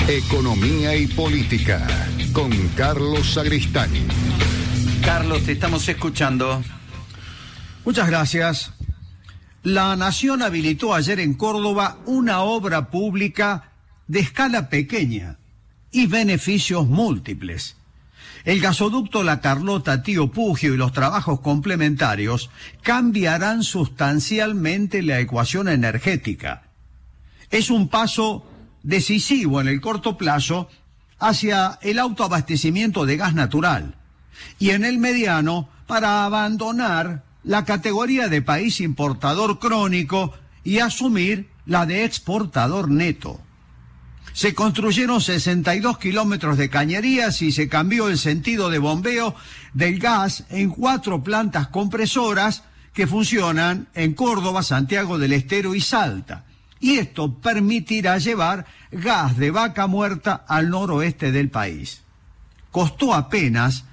Economía y política, con Carlos Sagristani. Carlos, te estamos escuchando. Muchas gracias. La Nación habilitó ayer en Córdoba una obra pública de escala pequeña y beneficios múltiples. El gasoducto La Carlota-Tío Pugio y los trabajos complementarios cambiarán sustancialmente la ecuación energética. Es un paso decisivo en el corto plazo hacia el autoabastecimiento de gas natural y en el mediano para abandonar la categoría de país importador crónico y asumir la de exportador neto. Se construyeron 62 kilómetros de cañerías y se cambió el sentido de bombeo del gas en 4 plantas compresoras que funcionan en Córdoba, Santiago del Estero y Salta. Y esto permitirá llevar gas de Vaca Muerta al noroeste del país. Costó apenas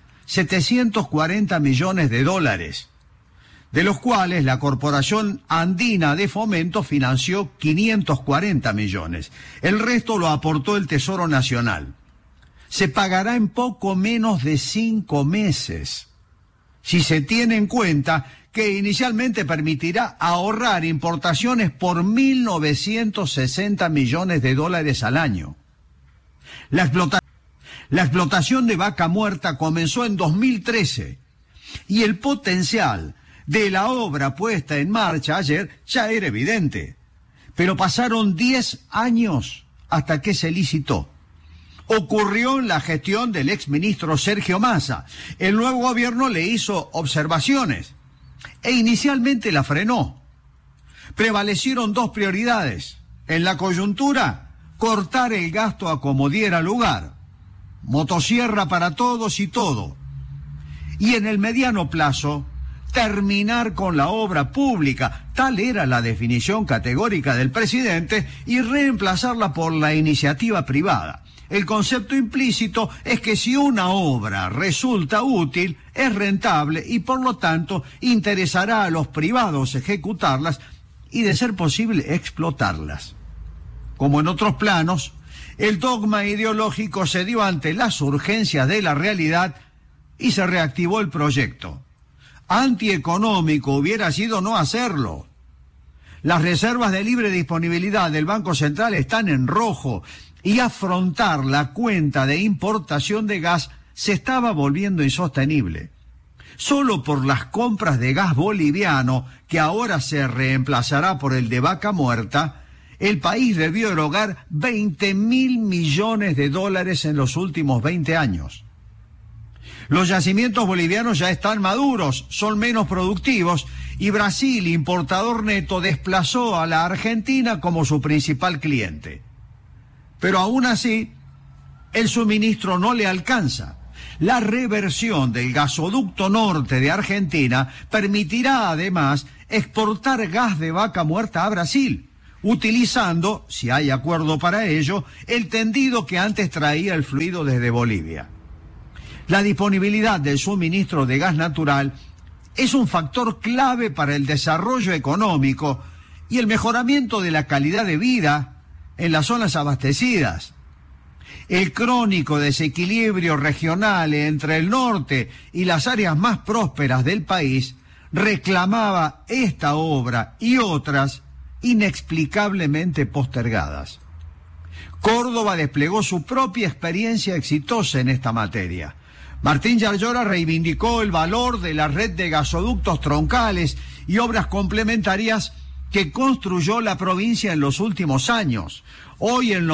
$740 millones, de los cuales la Corporación Andina de Fomento financió 540 millones. El resto lo aportó el Tesoro Nacional. Se pagará en poco menos de 5 meses, si se tiene en cuenta que inicialmente permitirá ahorrar importaciones por $1.960 millones al año. La explotación de Vaca Muerta comenzó en 2013 y el potencial de la obra puesta en marcha ayer ya era evidente, pero pasaron 10 años hasta que se licitó. Ocurrió en la gestión del exministro Sergio Massa. El nuevo gobierno le hizo observaciones e inicialmente la frenó. Prevalecieron 2 prioridades. En la coyuntura, cortar el gasto a como diera lugar. Motosierra para todos y todo. Y en el mediano plazo, terminar con la obra pública, tal era la definición categórica del presidente, y reemplazarla por la iniciativa privada. El concepto implícito es que si una obra resulta útil, es rentable y por lo tanto interesará a los privados ejecutarlas y, de ser posible, explotarlas. Como en otros planos, el dogma ideológico se dio ante las urgencias de la realidad y se reactivó el proyecto. Antieconómico hubiera sido no hacerlo. Las reservas de libre disponibilidad del Banco Central están en rojo y afrontar la cuenta de importación de gas se estaba volviendo insostenible. Solo por las compras de gas boliviano, que ahora se reemplazará por el de Vaca Muerta, el país debió erogar $20.000 millones en los últimos 20 años. Los yacimientos bolivianos ya están maduros, son menos productivos, y Brasil, importador neto, desplazó a la Argentina como su principal cliente. Pero aún así, el suministro no le alcanza. La reversión del gasoducto norte de Argentina permitirá además exportar gas de Vaca Muerta a Brasil, utilizando, si hay acuerdo para ello, el tendido que antes traía el fluido desde Bolivia. La disponibilidad del suministro de gas natural es un factor clave para el desarrollo económico y el mejoramiento de la calidad de vida en las zonas abastecidas. El crónico desequilibrio regional entre el norte y las áreas más prósperas del país reclamaba esta obra y otras inexplicablemente postergadas. Córdoba desplegó su propia experiencia exitosa en esta materia. Martín Yarlora reivindicó el valor de la red de gasoductos troncales y obras complementarias que construyó la provincia en los últimos años. Hoy el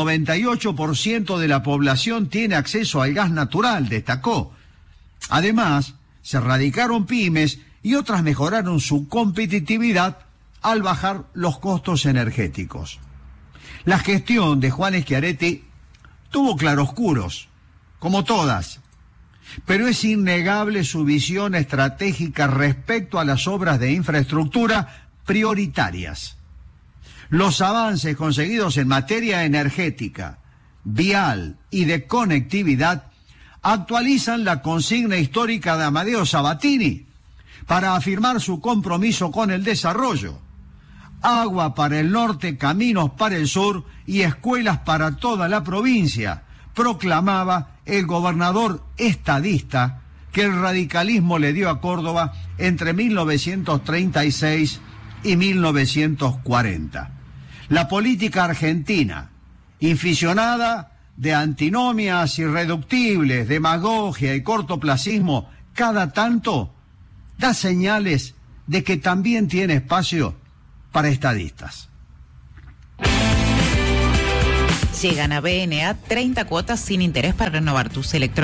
98% de la población tiene acceso al gas natural, destacó. Además, se radicaron pymes y otras mejoraron su competitividad al bajar los costos energéticos. La gestión de Juan Schiaretti tuvo claroscuros, como todas, pero es innegable su visión estratégica respecto a las obras de infraestructura prioritarias. Los avances conseguidos en materia energética, vial y de conectividad actualizan la consigna histórica de Amadeo Sabatini para afirmar su compromiso con el desarrollo. agua para el norte, caminos para el sur y escuelas para toda la provincia, proclamaba el gobernador estadista que el radicalismo le dio a Córdoba entre 1936 y 1940. La política argentina, inficionada de antinomias irreductibles, demagogia y cortoplacismo, cada tanto da señales de que también tiene espacio para estadistas. Llegan a BNA 30 cuotas sin interés para renovar tus electrodomésticos.